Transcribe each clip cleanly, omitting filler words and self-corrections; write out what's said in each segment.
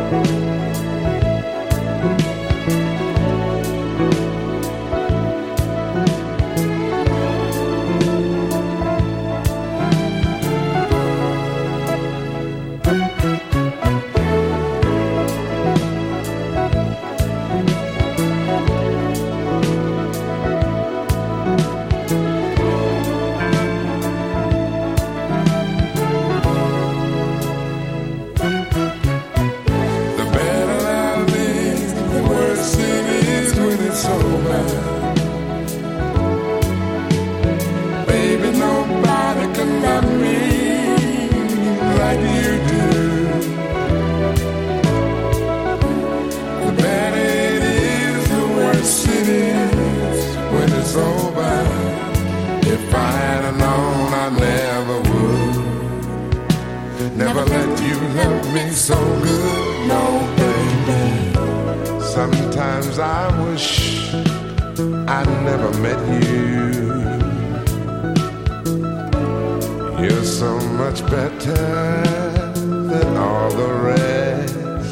Never let you love me so good, no baby. Sometimes I wish I never met you. You're so much better than all the rest,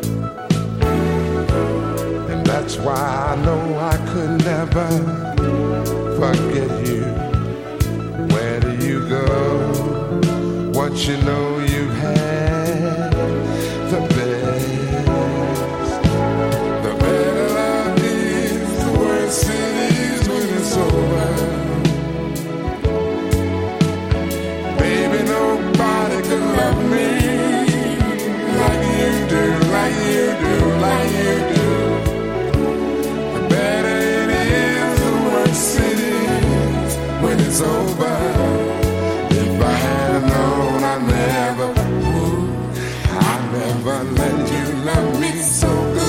and that's why I know I could never forget you. Where do you go once you know you've had the best? The better love is, the worse it is when it's over. Baby, nobody could love me like you do, like you do, like you do. The better it is, the worse it is when it's over. If I had known, I never would. I never let you love me so good.